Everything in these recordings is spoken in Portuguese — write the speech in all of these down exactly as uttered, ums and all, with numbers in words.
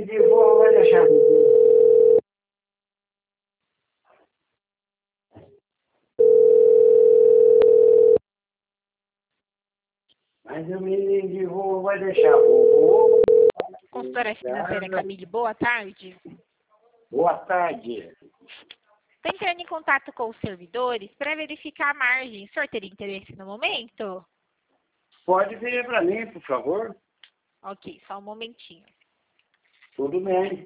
menino de vó vai deixar vovô. Mas o menino de vó vai deixar vovô. Consultora financeira Camille, boa tarde. Boa tarde. Estou entrando em contato com os servidores para verificar a margem. O senhor teria interesse no momento? Pode vir para mim, por favor? Ok, só um momentinho. Tudo bem.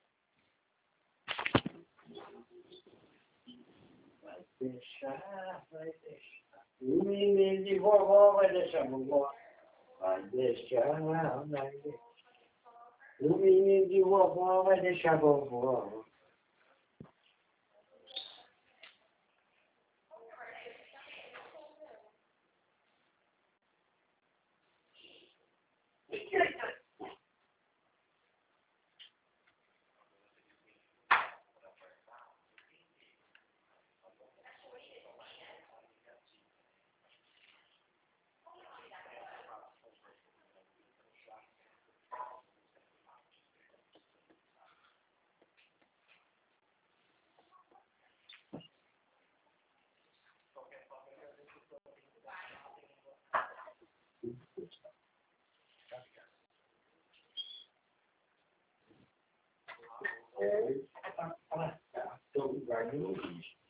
Vai deixar, vai deixar. O menino de vovó vai deixar vovó. Vai deixar, vai deixar. O menino de vovó vai deixar vovó. É, tá, tá, tá, tô guardando.